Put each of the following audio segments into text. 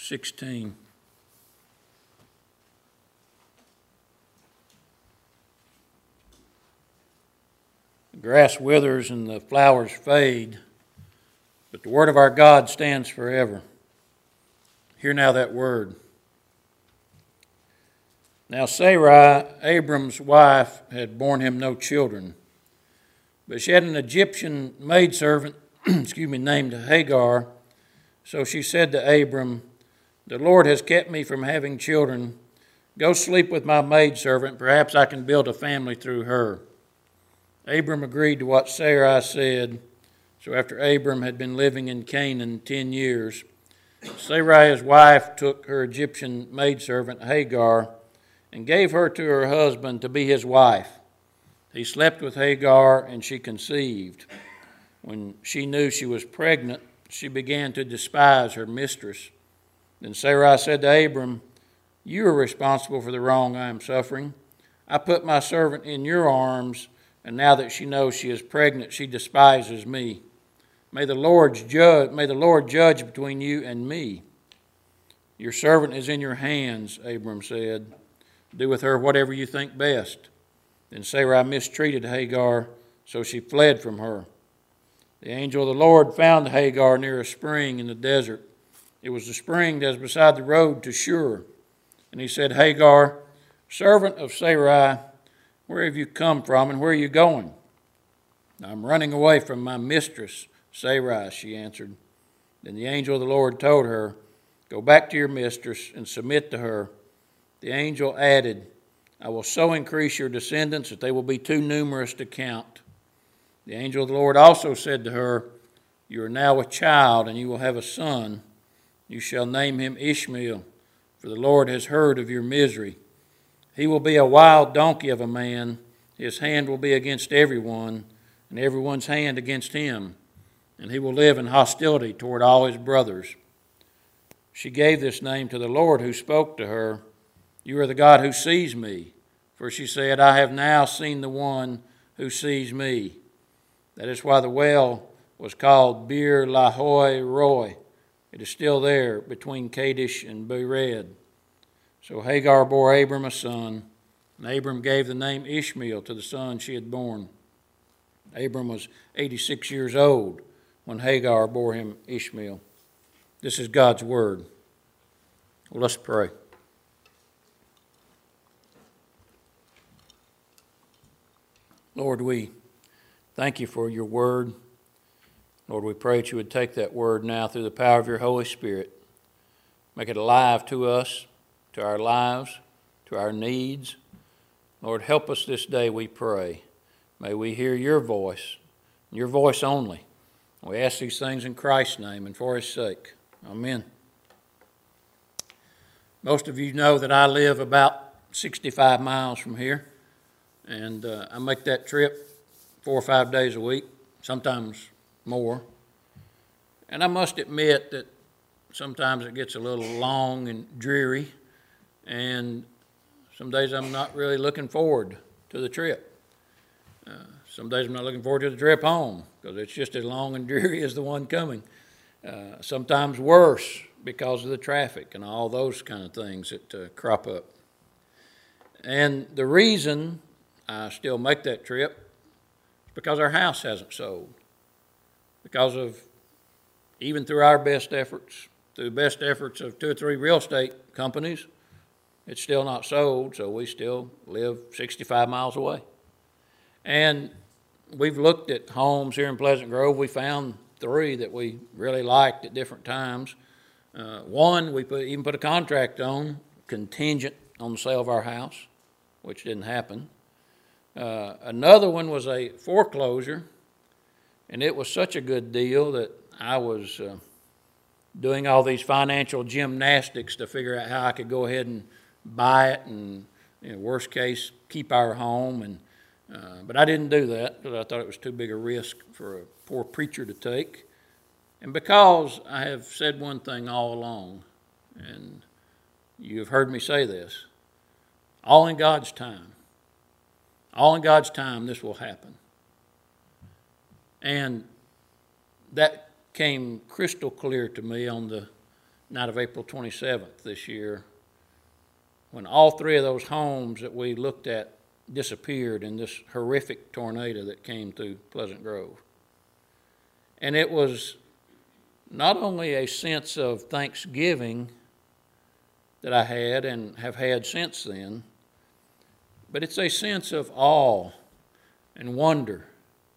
16. The grass withers and the flowers fade, but the word of our God stands forever. Hear now that word. Now Sarai, Abram's wife, had borne him no children, but she had an Egyptian maidservant named Hagar. So she said to Abram, "The Lord has kept me from having children. Go sleep with my maidservant. Perhaps I can build a family through her." Abram agreed to what Sarai said. So after Abram had been living in Canaan 10 years, Sarai, his wife, took her Egyptian maidservant Hagar and gave her to her husband to be his wife. He slept with Hagar, and she conceived. When she knew she was pregnant, she began to despise her mistress. Then Sarai said to Abram, "You are responsible for the wrong I am suffering. I put my servant in your arms, and now that she knows she is pregnant, she despises me. May the Lord judge between you and me." "Your servant is in your hands," Abram said. "Do with her whatever you think best." Then Sarai mistreated Hagar, so she fled from her. The angel of the Lord found Hagar near a spring in the desert. It was the spring that is beside the road to Shur. And he said, "Hagar, servant of Sarai, where have you come from and where are you going?" "I'm running away from my mistress, Sarai," she answered. Then the angel of the Lord told her, "Go back to your mistress and submit to her." The angel added, "I will so increase your descendants that they will be too numerous to count." The angel of the Lord also said to her, "You are now with child, and you will have a son. You shall name him Ishmael, for the Lord has heard of your misery. He will be a wild donkey of a man. His hand will be against everyone, and everyone's hand against him. And he will live in hostility toward all his brothers." She gave this name to the Lord who spoke to her, "You are the God who sees me." For she said, "I have now seen the one who sees me." That is why the well was called Bir Lahoi Roi. It is still there between Kadesh and Bered. So Hagar bore Abram a son, and Abram gave the name Ishmael to the son she had born. Abram was 86 years old when Hagar bore him Ishmael. This is God's word. Well, let's pray. Lord, we thank you for your word. Lord, we pray that you would take that word now through the power of your Holy Spirit. Make it alive to us, to our lives, to our needs. Lord, help us this day, we pray. May we hear your voice only. We ask these things in Christ's name and for his sake. Amen. Most of you know that I live about 65 miles from here, and I make that trip 4 or 5 days a week, sometimes more. And I must admit that sometimes it gets a little long and dreary, and some days I'm not really looking forward to the trip. Some days I'm not looking forward to the trip home because it's just as long and dreary as the one coming. Sometimes worse because of the traffic and all those kind of things that crop up. And the reason I still make that trip because our house hasn't sold. Because of, even through our best efforts, through the best efforts of 2 or 3 real estate companies, it's still not sold, so we still live 65 miles away. And we've looked at homes here in Pleasant Grove. We found 3 that we really liked at different times. One we even put a contract on, contingent on the sale of our house, which didn't happen. Another one was a foreclosure, and it was such a good deal that I was doing all these financial gymnastics to figure out how I could go ahead and buy it and, worst case, keep our home. But I didn't do that because I thought it was too big a risk for a poor preacher to take. And because I have said one thing all along, and you have heard me say this, all in God's time. All in God's time, this will happen. And that came crystal clear to me on the night of April 27th this year, when all three of those homes that we looked at disappeared in this horrific tornado that came through Pleasant Grove. And it was not only a sense of thanksgiving that I had and have had since then, but it's a sense of awe and wonder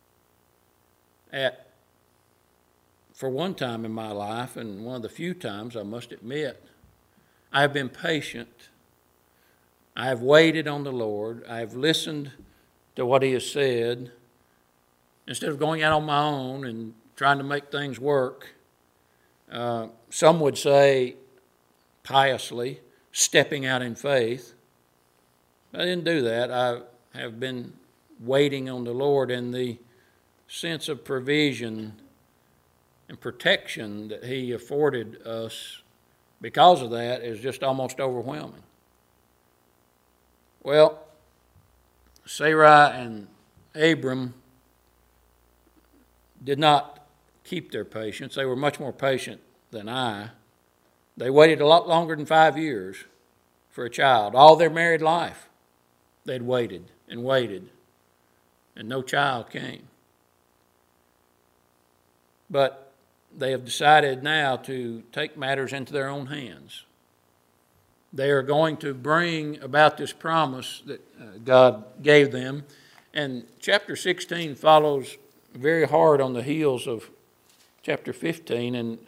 at, for one time in my life, and one of the few times I must admit, I have been patient. I have waited on the Lord. I have listened to what He has said. Instead of going out on my own and trying to make things work, some would say piously, stepping out in faith. I didn't do that. I have been waiting on the Lord, and the sense of provision and protection that He afforded us because of that is just almost overwhelming. Well, Sarai and Abram did not keep their patience. They were much more patient than I. They waited a lot longer than 5 years for a child. All their married life, they'd waited, and no child came. But they have decided now to take matters into their own hands. They are going to bring about this promise that God gave them. And chapter 16 follows very hard on the heels of chapter 15, and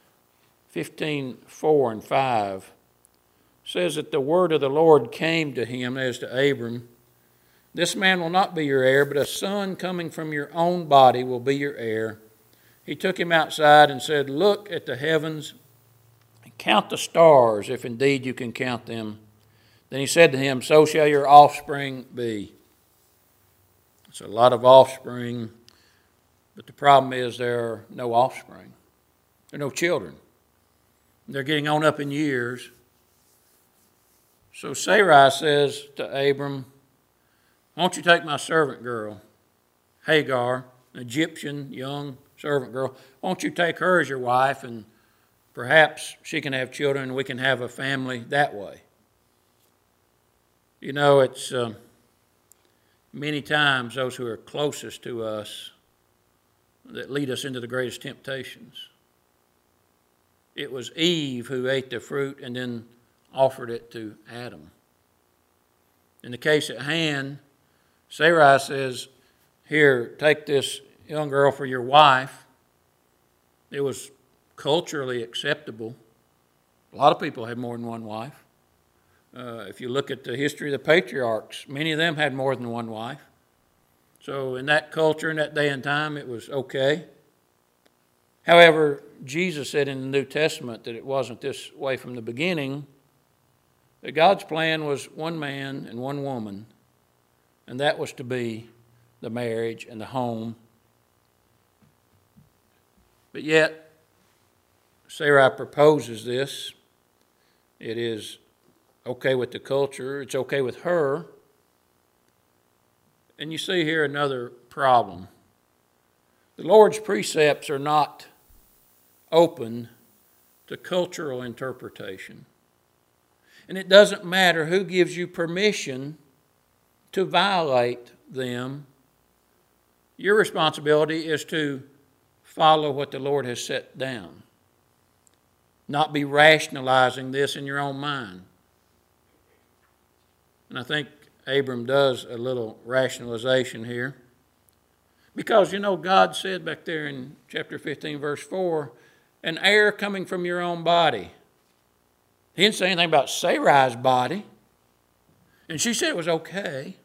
15:4 and 5 says that the word of the Lord came to him as to Abram. This man will not be your heir, but a son coming from your own body will be your heir. He took him outside and said, look at the heavens and count the stars, if indeed you can count them. Then he said to him, so shall your offspring be. It's a lot of offspring, but the problem is there are no offspring. There are no children. They're getting on up in years. So Sarai says to Abram, won't you take my servant girl, Hagar, an Egyptian young servant girl, won't you take her as your wife, and perhaps she can have children and we can have a family that way. You know, it's many times those who are closest to us that lead us into the greatest temptations. It was Eve who ate the fruit and then offered it to Adam. In the case at hand, Sarai says, here, take this young girl for your wife. It was culturally acceptable. A lot of people had more than one wife. If you look at the history of the patriarchs, many of them had more than one wife. So in that culture, in that day and time, it was okay. However, Jesus said in the New Testament that it wasn't this way from the beginning, that God's plan was one man and one woman, and that was to be the marriage and the home. But yet, Sarai proposes this. It is okay with the culture. It's okay with her. And you see here another problem. The Lord's precepts are not open to cultural interpretation. And it doesn't matter who gives you permission to violate them. Your responsibility is to follow what the Lord has set down. Not be rationalizing this in your own mind. And I think Abram does a little rationalization here. Because, you know, God said back there in chapter 15, verse 4, an heir coming from your own body. He didn't say anything about Sarai's body. And she said it was okay.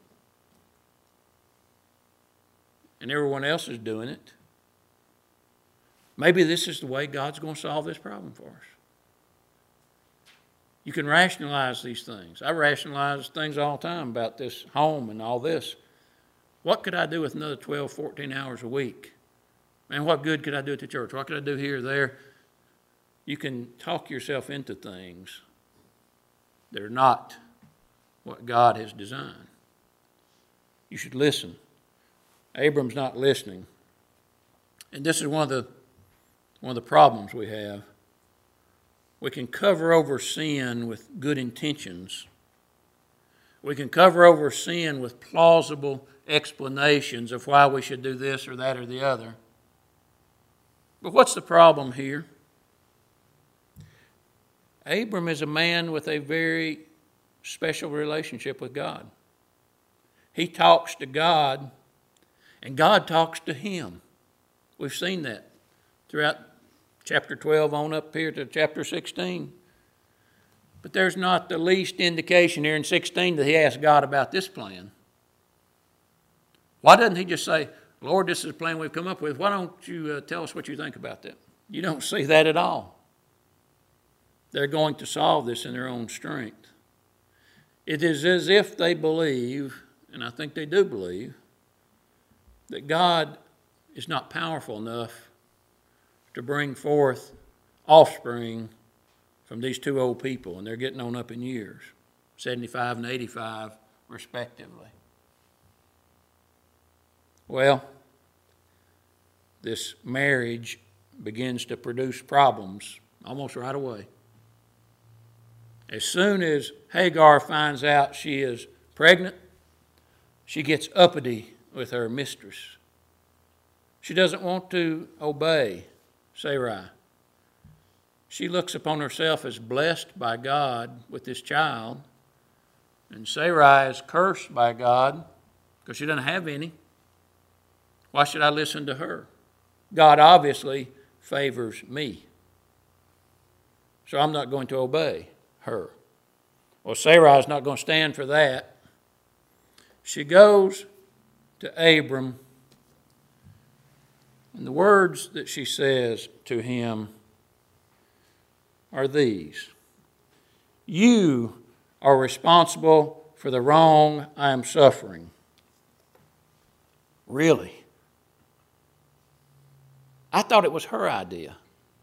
And everyone else is doing it. Maybe this is the way God's going to solve this problem for us. You can rationalize these things. I rationalize things all the time about this home and all this. What could I do with another 12, 14 hours a week? Man, what good could I do at the church? What could I do here or there? You can talk yourself into things that are not what God has designed. You should listen. Abram's not listening. And this is one of the problems we have. We can cover over sin with good intentions. We can cover over sin with plausible explanations of why we should do this or that or the other. But what's the problem here? Abram is a man with a very special relationship with God. He talks to God, and God talks to him. We've seen that throughout chapter 12 on up here to chapter 16. But there's not the least indication here in 16 that he asked God about this plan. Why doesn't he just say, Lord, this is a plan we've come up with. Why don't you tell us what you think about that? You don't see that at all. They're going to solve this in their own strength. It is as if they believe, and I think they do believe, that God is not powerful enough to bring forth offspring from these two old people, and they're getting on up in years, 75 and 85 respectively. Well, this marriage begins to produce problems almost right away. As soon as Hagar finds out she is pregnant, she gets uppity with her mistress. She doesn't want to obey Sarai. She looks upon herself as blessed by God with this child, and Sarai is cursed by God because she doesn't have any. Why should I listen to her? God obviously favors me, so I'm not going to obey her. Well, Sarai is not going to stand for that. She goes to Abram, and the words that she says to him are these: You are responsible for the wrong I am suffering. Really? I thought it was her idea.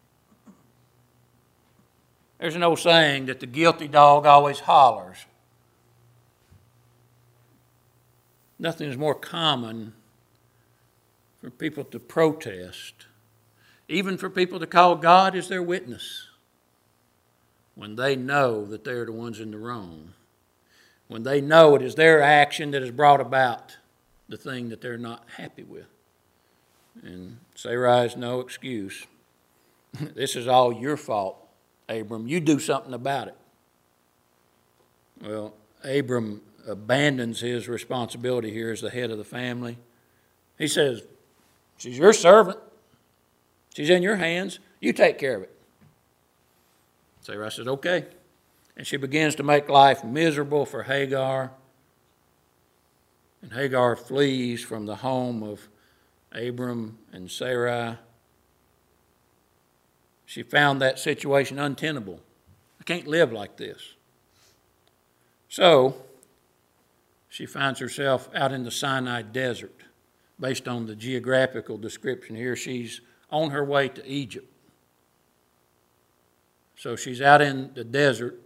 There's an old saying that the guilty dog always hollers. Nothing is more common for people to protest, even for people to call God as their witness, when they know that they're the ones in the wrong, when they know it is their action that has brought about the thing that they're not happy with. And Sarai is no excuse. This is all your fault, Abram. You do something about it. Well, Abram abandons his responsibility here as the head of the family. He says, she's your servant. She's in your hands. You take care of it. Sarai says, okay. And she begins to make life miserable for Hagar. And Hagar flees from the home of Abram and Sarai. She found that situation untenable. I can't live like this. So she finds herself out in the Sinai desert. Based on the geographical description here, she's on her way to Egypt. So she's out in the desert,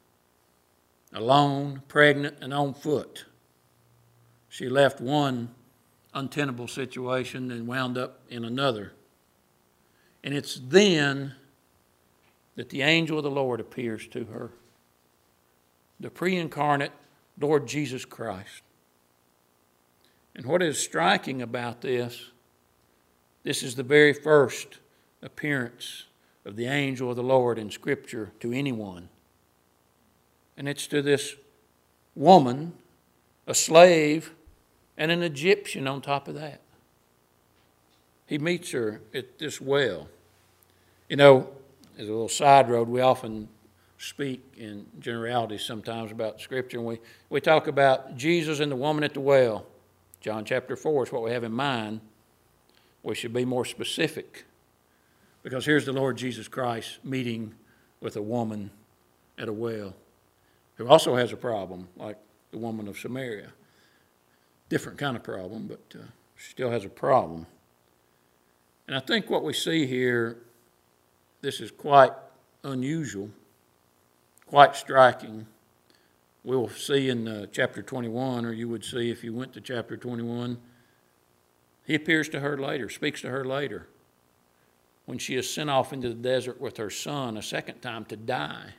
alone, pregnant, and on foot. She left one untenable situation and wound up in another. And it's then that the angel of the Lord appears to her, the pre-incarnate Lord Jesus Christ. And what is striking about this is the very first appearance of the angel of the Lord in Scripture to anyone. And it's to this woman, a slave, and an Egyptian on top of that. He meets her at this well. You know, as a little side road, we often speak in generalities sometimes about Scripture, and we talk about Jesus and the woman at the well. John chapter 4 is what we have in mind. We should be more specific, because here's the Lord Jesus Christ meeting with a woman at a well who also has a problem like the woman of Samaria. Different kind of problem, but she still has a problem. And I think what we see here, this is quite unusual, quite striking. We'll see in chapter 21, or you would see if you went to chapter 21, he appears to her later, speaks to her later, when she is sent off into the desert with her son a second time to die.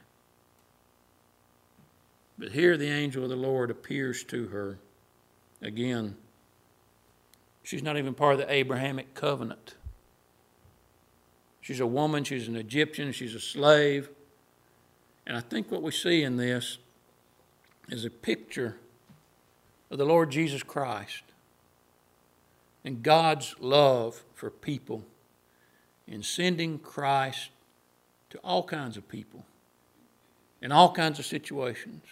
But here the angel of the Lord appears to her again. She's not even part of the Abrahamic covenant. She's a woman, she's an Egyptian, she's a slave. And I think what we see in this is a picture of the Lord Jesus Christ and God's love for people in sending Christ to all kinds of people in all kinds of situations.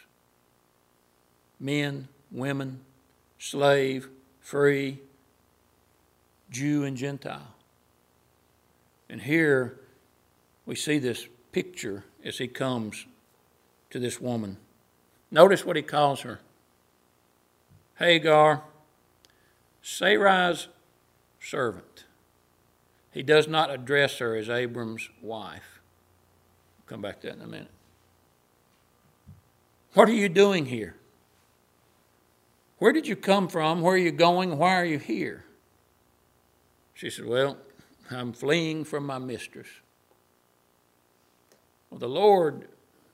Men, women, slave, free, Jew and Gentile. And here we see this picture as he comes to this woman. Notice what he calls her. Hagar, Sarai's servant. He does not address her as Abram's wife. We'll come back to that in a minute. What are you doing here? Where did you come from? Where are you going? Why are you here? She said, well, I'm fleeing from my mistress. Well, the Lord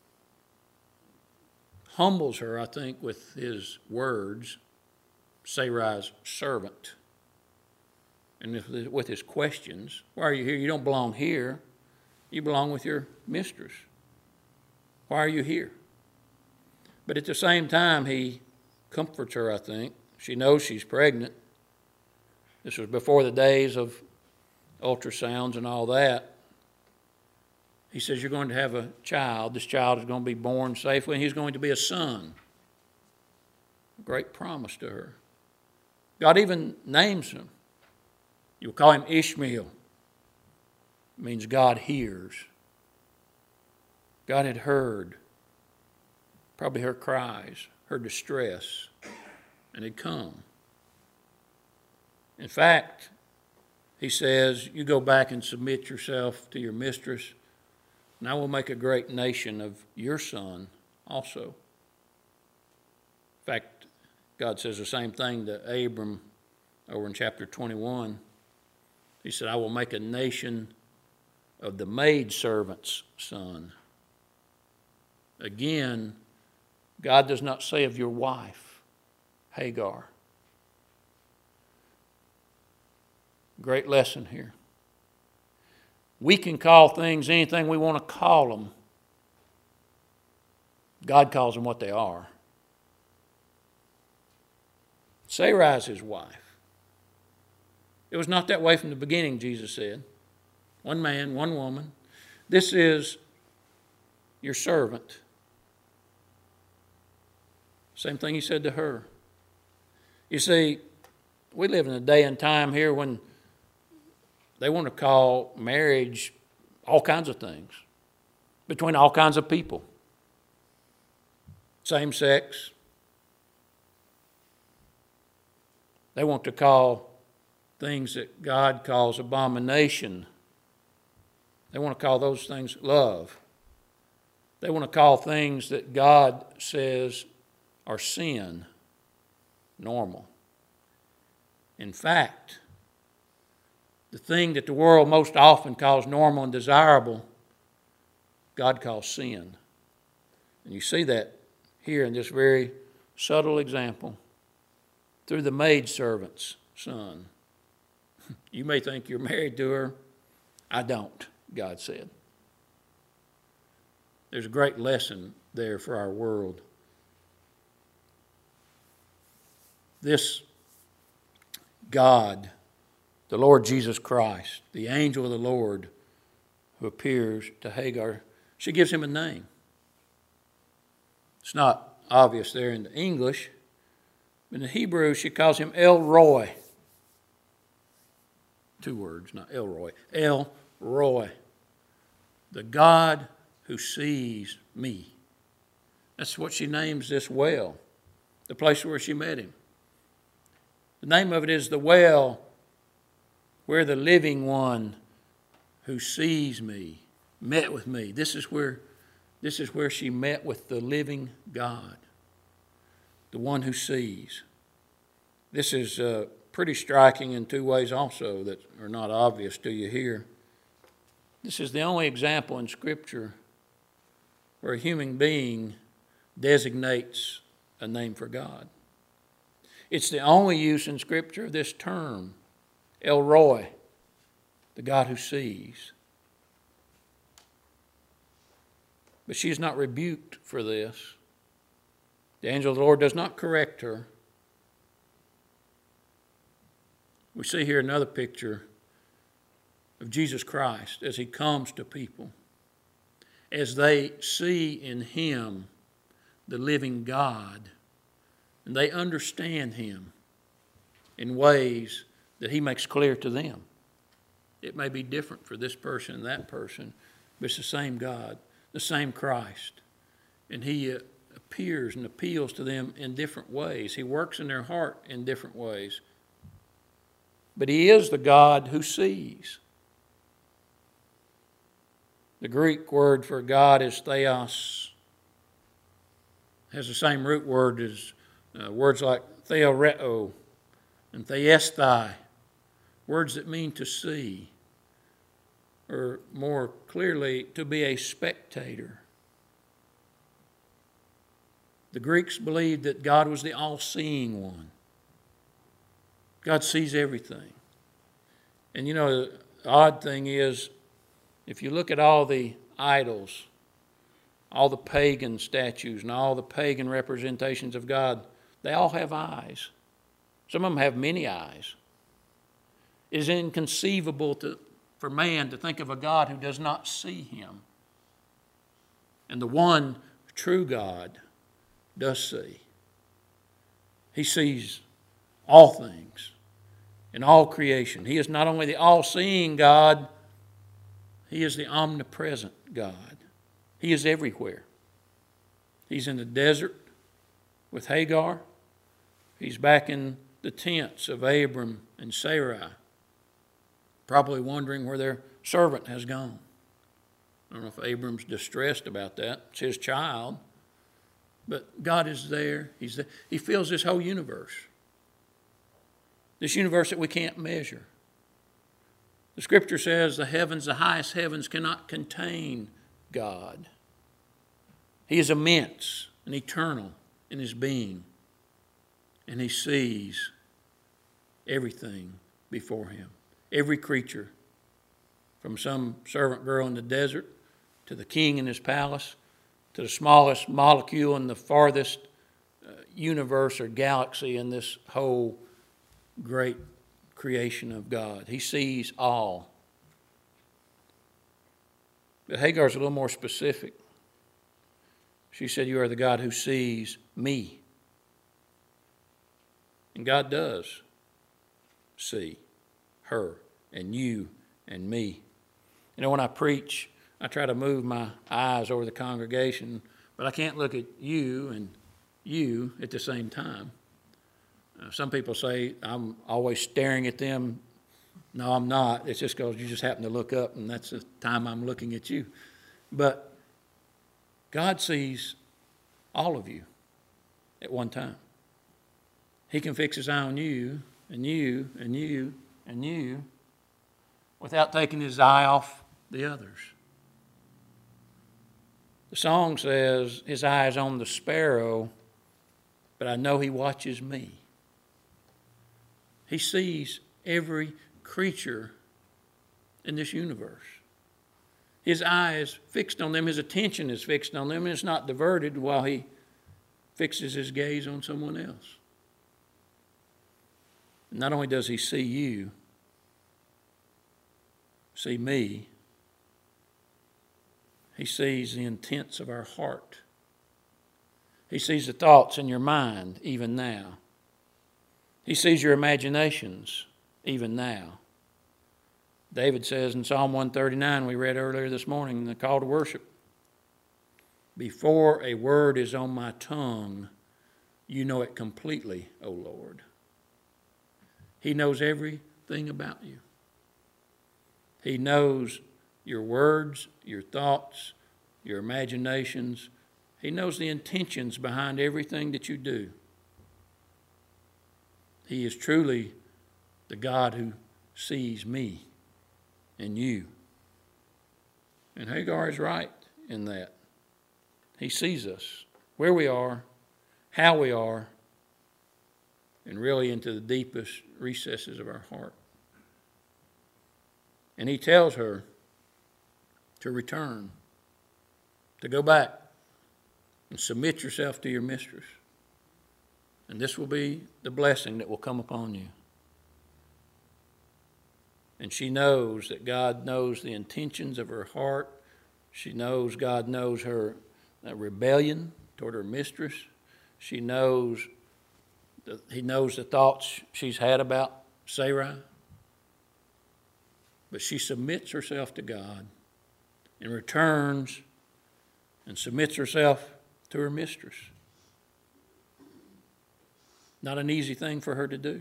humbles her, I think, with his words, Sarai's servant, and with his questions. Why are you here? You don't belong here. You belong with your mistress. Why are you here? But at the same time, he comforts her, I think. She knows she's pregnant. This was before the days of ultrasounds and all that. He says, you're going to have a child. This child is going to be born safely, and he's going to be a son. A great promise to her. God even names him. You'll call him Ishmael. It means God hears. God had heard probably her cries, her distress, and had come. In fact, he says, you go back and submit yourself to your mistress, and I will make a great nation of your son also. In fact, God says the same thing to Abram over in chapter 21. He said, I will make a nation of the maidservant's son. Again, God does not say of your wife, Hagar. Great lesson here. We can call things anything we want to call them. God calls them what they are. Sarai is his wife. It was not that way from the beginning, Jesus said. One man, one woman. This is your servant. Same thing he said to her. You see, we live in a day and time here when they want to call marriage all kinds of things between all kinds of people. Same sex. They want to call things that God calls abomination. They want to call those things love. They want to call things that God says are sin normal. In fact, the thing that the world most often calls normal and desirable, God calls sin. And you see that here in this very subtle example through the maidservant's son. You may think you're married to her. I don't, God said. There's a great lesson there for our world. This God, the Lord Jesus Christ, the angel of the Lord who appears to Hagar, she gives him a name. It's not obvious there in the English, but in the Hebrew she calls him El Roi. 2 words, not Elroy. El Roi, the God who sees me. That's what she names this well, the place where she met him. The name of it is the well where the living one who sees me met with me. This is where she met with the living God, the one who sees. This is pretty striking in 2 ways also that are not obvious to you here. This is the only example in Scripture where a human being designates a name for God. It's the only use in Scripture of this term, El Roi, the God who sees. But she is not rebuked for this. The angel of the Lord does not correct her. We see here another picture of Jesus Christ as he comes to people, as they see in him the living God, and they understand him in ways that he makes clear to them. It may be different for this person and that person, but it's the same God, the same Christ, and he appears and appeals to them in different ways. He works in their heart in different ways. But he is the God who sees. The Greek word for God is theos. It has the same root word as words like theoreo and theesthai, words that mean to see, or more clearly, to be a spectator. The Greeks believed that God was the all-seeing one. God sees everything. And you know, the odd thing is, if you look at all the idols, all the pagan statues, and all the pagan representations of God, they all have eyes. Some of them have many eyes. It is inconceivable for man to think of a God who does not see him. And the one true God does see. He sees all things in all creation. He is not only the all-seeing God, he is the omnipresent God. He is everywhere. He's in the desert with Hagar. He's back in the tents of Abram and Sarai, probably wondering where their servant has gone. I don't know if Abram's distressed about that. It's his child. But God is there. He's there. He fills this whole universe. This universe that we can't measure. The Scripture says the heavens, the highest heavens, cannot contain God. He is immense and eternal in his being. And he sees everything before him. Every creature, from some servant girl in the desert to the king in his palace, to the smallest molecule in the farthest universe or galaxy in this whole great creation of God. He sees all. But Hagar's a little more specific. She said, "You are the God who sees me." And God does see her and you and me. You know, when I preach, I try to move my eyes over the congregation, but I can't look at you and you at the same time. Some people say I'm always staring at them. No, I'm not. It's just because you just happen to look up, and that's the time I'm looking at you. But God sees all of you at one time. He can fix his eye on you and you and you and you without taking his eye off the others. The song says, his eye is on the sparrow, but I know he watches me. He sees every creature in this universe. His eye is fixed on them. His attention is fixed on them, and it's not diverted while he fixes his gaze on someone else. Not only does he see you, see me, he sees the intents of our heart. He sees the thoughts in your mind even now. He sees your imaginations even now. David says in Psalm 139, we read earlier this morning in the call to worship, "Before a word is on my tongue, you know it completely, O Lord." He knows everything about you. He knows your words, your thoughts, your imaginations. He knows the intentions behind everything that you do. He is truly the God who sees me and you. And Hagar is right in that. He sees us, where we are, how we are, and really into the deepest recesses of our heart. And he tells her to return, to go back and submit yourself to your mistress. And this will be the blessing that will come upon you. And she knows that God knows the intentions of her heart. She knows God knows her rebellion toward her mistress. She knows he knows the thoughts she's had about Sarai. But she submits herself to God and returns and submits herself to her mistress. Not an easy thing for her to do.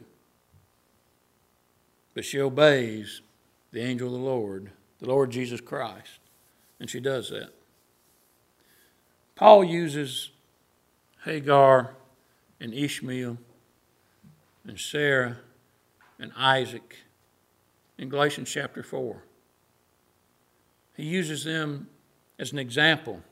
But she obeys the angel of the Lord Jesus Christ, and she does that. Paul uses Hagar and Ishmael and Sarah and Isaac in Galatians chapter 4. He uses them as an example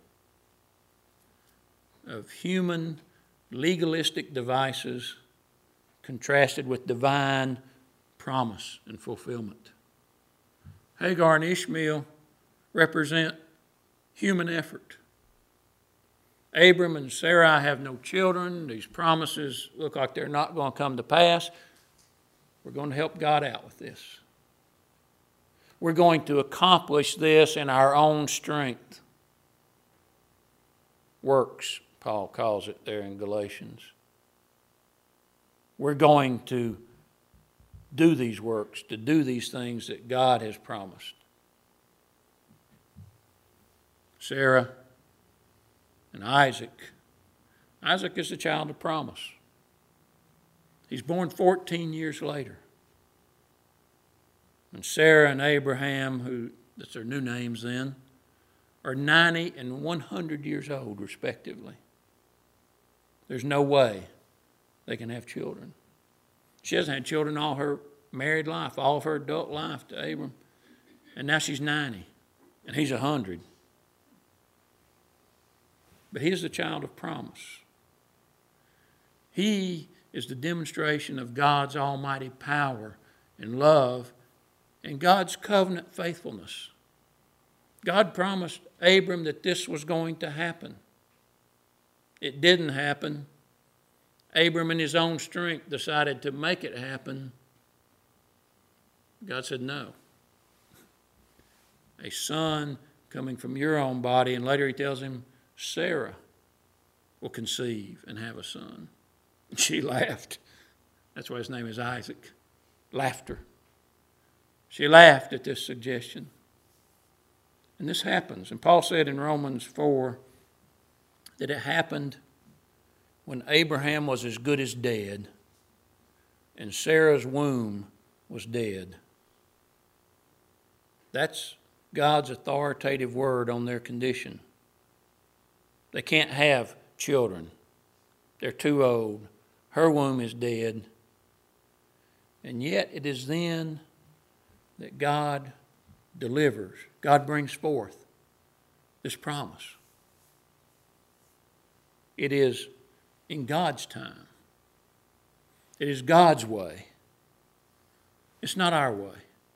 of human legalistic devices contrasted with divine promise and fulfillment. Hagar and Ishmael represent human effort. Abram and Sarai have no children. These promises look like they're not going to come to pass. We're going to help God out with this. We're going to accomplish this in our own strength. Works, Paul calls it there in Galatians. We're going to do these works, to do these things that God has promised. Sarah and Isaac. Isaac is the child of promise. He's born 14 years later. And Sarah and Abraham, that's their new names then, are 90 and 100 years old, respectively. There's no way they can have children. She hasn't had children all her married life, all of her adult life to Abram. And now she's 90, and he's 100. But he is the child of promise. He is the demonstration of God's almighty power and love and God's covenant faithfulness. God promised Abram that this was going to happen. It didn't happen. Abram, in his own strength, decided to make it happen. God said, no. A son coming from your own body, and later he tells him, Sarah will conceive and have a son. And she laughed. That's why his name is Isaac. Laughter. She laughed at this suggestion. And this happens. And Paul said in Romans 4 that it happened when Abraham was as good as dead and Sarah's womb was dead. That's God's authoritative word on their condition. They can't have children. They're too old. Her womb is dead. And yet it is then that God delivers. God brings forth this promise. It is in God's time. It is God's way. It's not our way.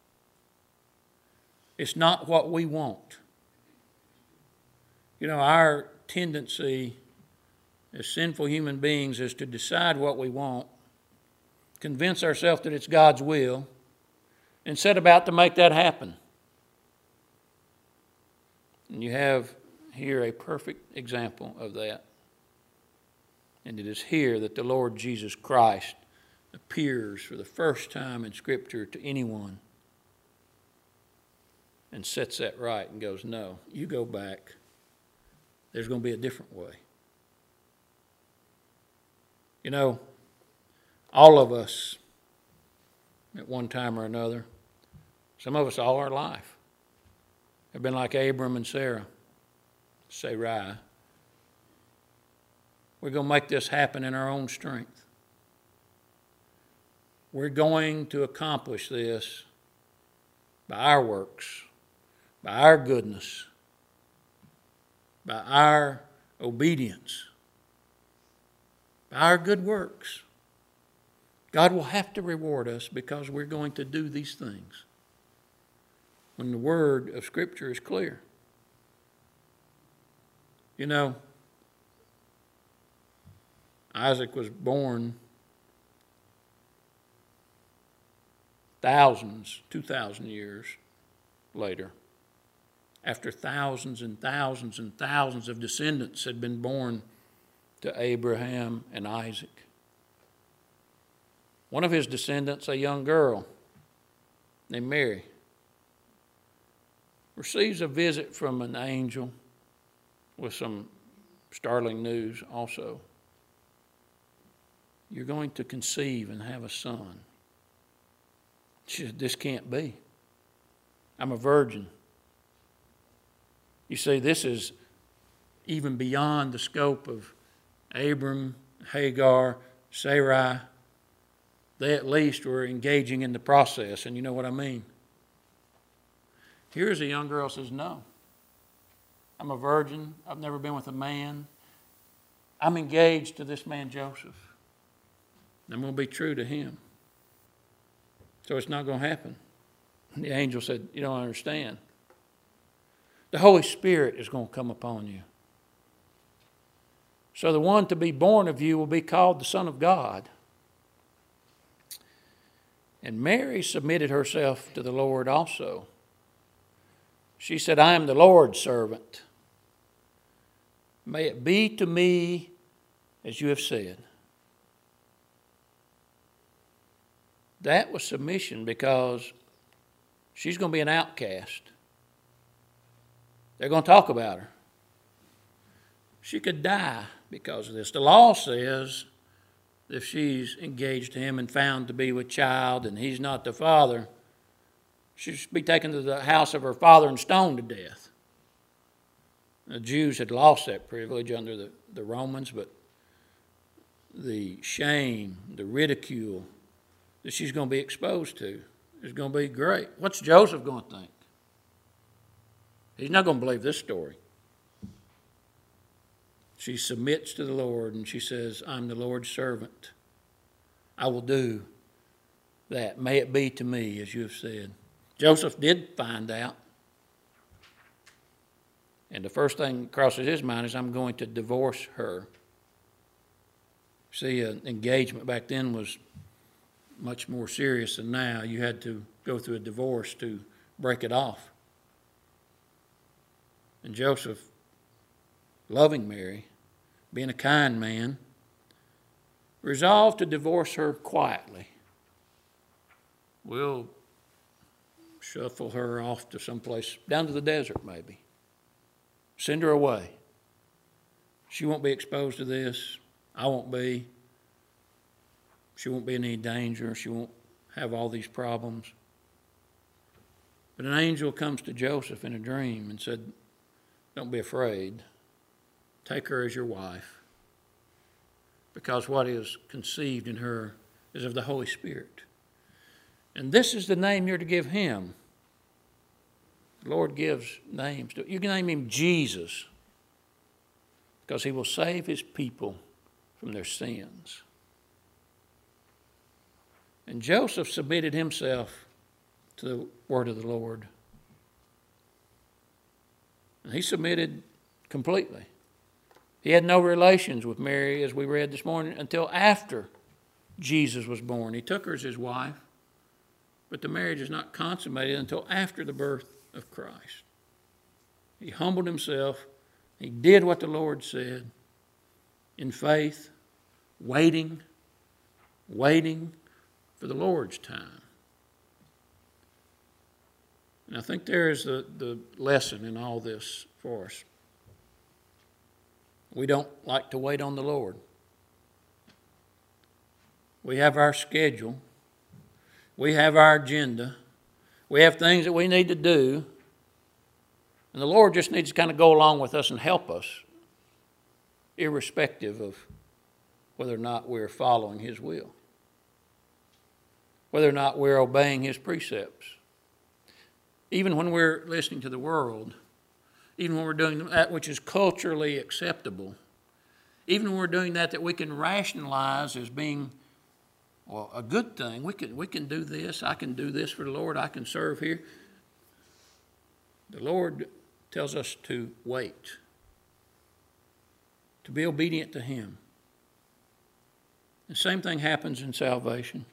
It's not what we want. You know, our tendency as sinful human beings is to decide what we want, convince ourselves that it's God's will, and set about to make that happen. And you have here a perfect example of that. And it is here that the Lord Jesus Christ appears for the first time in Scripture to anyone and sets that right and goes, no, you go back. There's going to be a different way. You know, all of us at one time or another, some of us all our life, have been like Abram and Sarai. We're going to make this happen in our own strength. We're going to accomplish this by our works, by our goodness, by our obedience, by our good works. God will have to reward us because we're going to do these things when the word of Scripture is clear. You know, Isaac was born 2,000 years later, after thousands and thousands and thousands of descendants had been born to Abraham and Isaac. One of his descendants, a young girl named Mary, receives a visit from an angel with some startling news also. You're going to conceive and have a son. She said, this can't be. I'm a virgin. You see, this is even beyond the scope of Abram, Hagar, Sarai. They at least were engaging in the process, and you know what I mean. Here's a young girl who says, no, I'm a virgin. I've never been with a man. I'm engaged to this man Joseph. I'm going to be true to him. So it's not going to happen. The angel said, you don't understand. The Holy Spirit is going to come upon you. So the one to be born of you will be called the Son of God. And Mary submitted herself to the Lord also. She said, I am the Lord's servant. May it be to me as you have said. That was submission because she's going to be an outcast. They're going to talk about her. She could die because of this. The law says if she's engaged to him and found to be with child and he's not the father, she should be taken to the house of her father and stoned to death. The Jews had lost that privilege under the Romans, but the shame, the ridicule that she's going to be exposed to is going to be great. What's Joseph going to think? He's not going to believe this story. She submits to the Lord and she says, I'm the Lord's servant. I will do that. May it be to me as you have said. Joseph did find out. And the first thing that crosses his mind is, I'm going to divorce her. See, an engagement back then was much more serious than now. You had to go through a divorce to break it off. And Joseph, loving Mary, being a kind man, resolved to divorce her quietly. We'll shuffle her off to someplace, down to the desert maybe. Send her away. She won't be exposed to this. I won't be. She won't be in any danger. She won't have all these problems. But an angel comes to Joseph in a dream and said, don't be afraid. Take her as your wife. Because what is conceived in her is of the Holy Spirit. And this is the name you're to give him. The Lord gives names. You can name him Jesus, because he will save his people from their sins. And Joseph submitted himself to the word of the Lord. And he submitted completely. He had no relations with Mary, as we read this morning, until after Jesus was born. He took her as his wife, but the marriage is not consummated until after the birth of Christ. He humbled himself. He did what the Lord said in faith, waiting for the Lord's time. And I think there is the lesson in all this for us. We don't like to wait on the Lord. We have our schedule. We have our agenda. We have things that we need to do. And the Lord just needs to kind of go along with us and help us, irrespective of whether or not we're following his will, whether or not we're obeying his precepts. Even when we're listening to the world, even when we're doing that which is culturally acceptable, even when we're doing that we can rationalize as being, well, a good thing. We can do this. I can do this for the Lord. I can serve here. The Lord tells us to wait, to be obedient to Him. The same thing happens in salvation.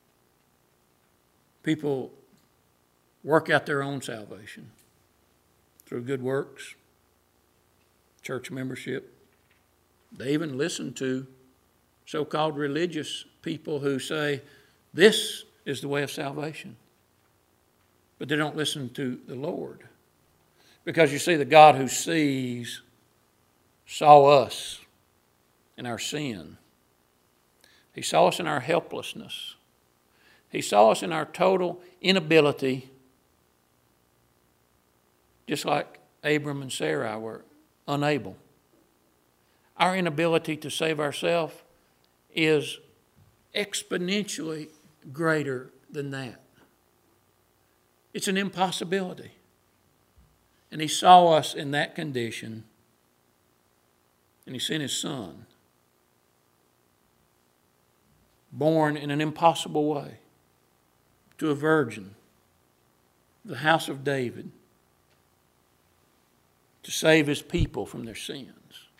People work out their own salvation through good works, church membership. They even listen to so-called religious people who say, this is the way of salvation. But they don't listen to the Lord. Because you see, the God who sees saw us in our sin. He saw us in our helplessness. He saw us in our total inability, just like Abram and Sarai were unable. Our inability to save ourselves is exponentially greater than that. It's an impossibility. And He saw us in that condition, and He sent His Son, born in an impossible way, to a virgin, the house of David, to save His people from their sins.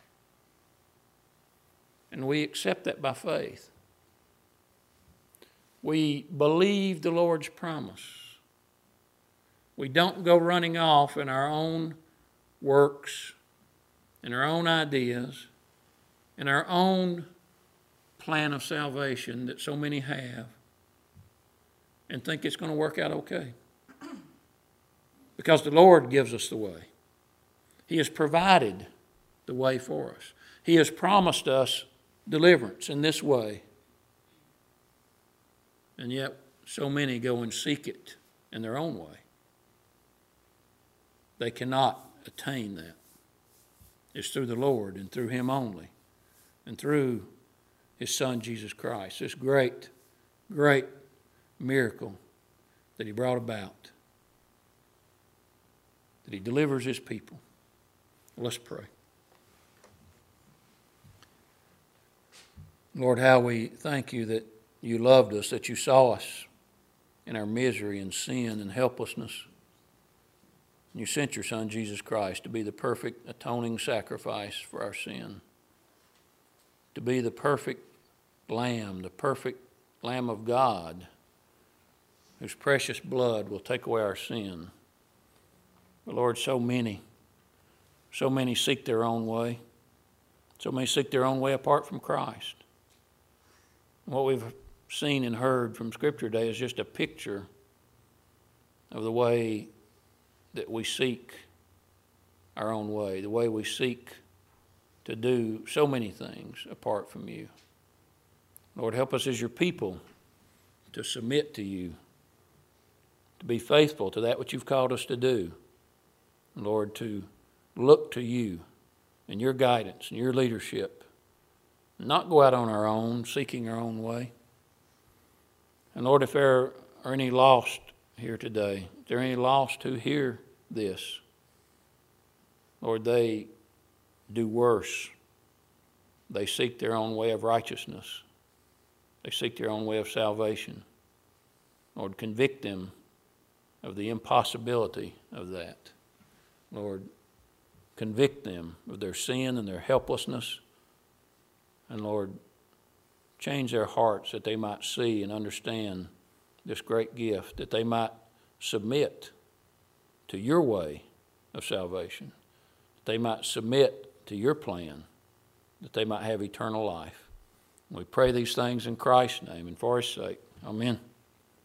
And we accept that by faith. We believe the Lord's promise. We don't go running off in our own works, in our own ideas, in our own plan of salvation that so many have, and think it's going to work out okay. Because the Lord gives us the way. He has provided the way for us. He has promised us deliverance in this way. And yet, so many go and seek it in their own way. They cannot attain that. It's through the Lord and through Him only, and through His Son, Jesus Christ. This great, great miracle that He brought about, that He delivers His people. Let's pray. Lord, how we thank You that You loved us, that You saw us in our misery and sin and helplessness. And You sent Your Son, Jesus Christ, to be the perfect atoning sacrifice for our sin, to be the perfect Lamb, the perfect Lamb of God, whose precious blood will take away our sin. But Lord, so many seek their own way. So many seek their own way apart from Christ. And what we've seen and heard from Scripture today is just a picture of the way that we seek our own way, the way we seek to do so many things apart from You. Lord, help us as Your people to submit to You, to be faithful to that which You've called us to do. Lord, to look to You and Your guidance and Your leadership, not go out on our own, seeking our own way. And Lord, if there are any lost here today, if there are any lost who hear this, Lord, they do worse. They seek their own way of righteousness. They seek their own way of salvation. Lord, convict them of the impossibility of that. Lord, convict them of their sin and their helplessness. And Lord, change their hearts that they might see and understand this great gift, that they might submit to Your way of salvation, that they might submit to Your plan, that they might have eternal life. We pray these things in Christ's name and for His sake. Amen.